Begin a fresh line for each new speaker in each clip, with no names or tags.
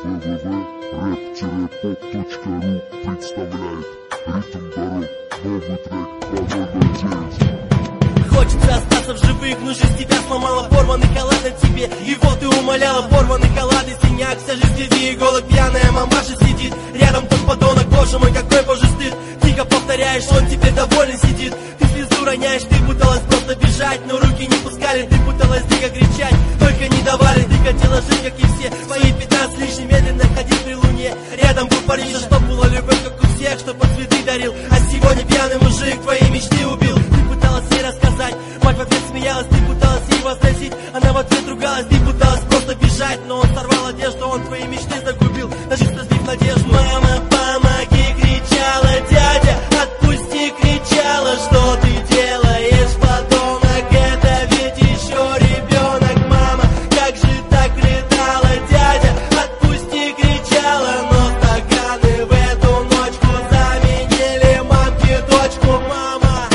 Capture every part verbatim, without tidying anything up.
вэ вэ вэ точка рэп поп точка ру представляет «Ритм дорог», новый трек два ноль ноль девять.
Хочется остаться в живых, но жизнь тебя сломала, порванный халат на тебе. И вот ты умоляла, порванный халат и синяк. Вся жизнь впереди, иголок пьяная мамаша сидит. Рядом тот подонок, боже мой, какой боже стыд. Тихо повторяешь, он теперь довольно сидит. Ты слезу роняешь, ты пыталась просто бежать, но руки не пускали, ты пыталась дико кричать, только не давали. Ты хотела жить, как и все, свои пятнадцать лишь медленно ходить при луне. Рядом был парень, что была любовь, как у всех, что под цветы дарил. А сегодня пьяный мужик твои мечты убил. Ты пыталась ей рассказать, мать в ответ смеялась, ты пыталась ей возразить. Она в ответ ругалась, ты пыталась просто бежать, но он сорвал одежду, он твои мечты загубил, даже разбив надежду. Мама, помоги, кричала дядя, отпусти, кричала, что ты делаешь, подонок, это ведь еще ребенок. Мама, как же так, рыдала дядя, отпусти, кричала, но стаканы в эту ночку заменили мамке дочку. Мама,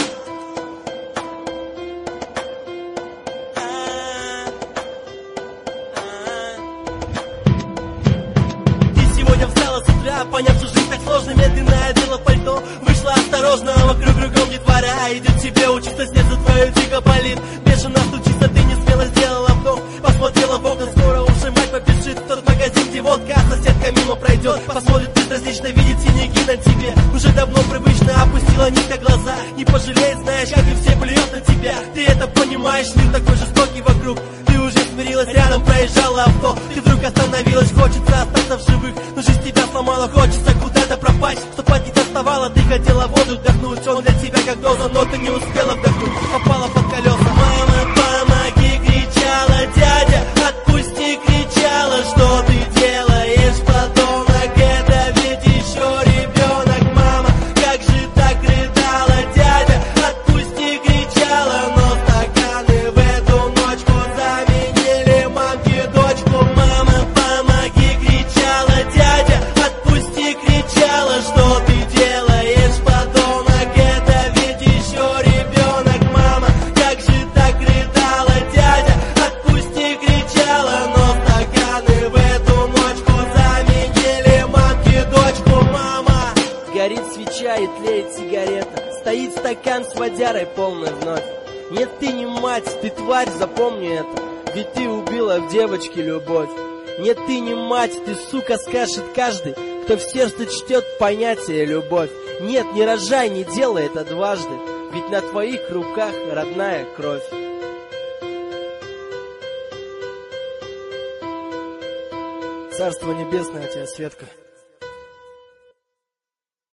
ты сегодня встала с утра, поняв, что жизнь так сложно, медленно одела пальто, вышла осторожно, вокруг кругом детвора. Идет тебе учиться, сердце твое дико болит, бешено стучится, ты не смело сделала вдох. Посмотрела в окна, скоро уже мать побежит в тот магазин, где водка, а соседка мимо пройдет. Посмотрит безразлично, видит синяки на тебе, уже давно привычно опустила нитка глаза. Не пожалеет, знаешь, как и все плюют на тебя. Ты это понимаешь, мир такой жестокий вокруг. Ты уже смирилась, рядом проезжало авто. Ты вдруг остановилась, хочется остаться в живых, но жизнь тебя сломала, хочется куда-то пропасть. Чтоб от не доставала, ты хотела воду вдохнуть, он для тебя как доза, но ты не успела вдохнуть, попала под колеса. Мама, помоги, кричала дядя, отпусти, кричала, что ты делаешь, подонок, это ведь еще ребенок. Мама, как же так, рыдала дядя, отпусти, кричала, но стаканы в эту ночку заменили мамке дочку. Мама, помоги, кричала дядя, отпусти, кричала, что ты делаешь, подонок, это ведь еще ребенок. Мама, как же так, рыдала дядя, отпусти, кричала, но стаканы в эту ночку заменили мамке дочку. Мама, горит свеча и тлеет сигарета, стоит стакан с водярой полной вновь. Нет, ты не мать, ты тварь, запомни это, ведь ты убила в девочке любовь. Нет, ты не мать, ты сука, скажет каждый, кто в сердце чтет понятие любовь. Нет, не рожай, не делай это дважды, ведь на твоих руках родная кровь. Царство небесное тебе, Светка.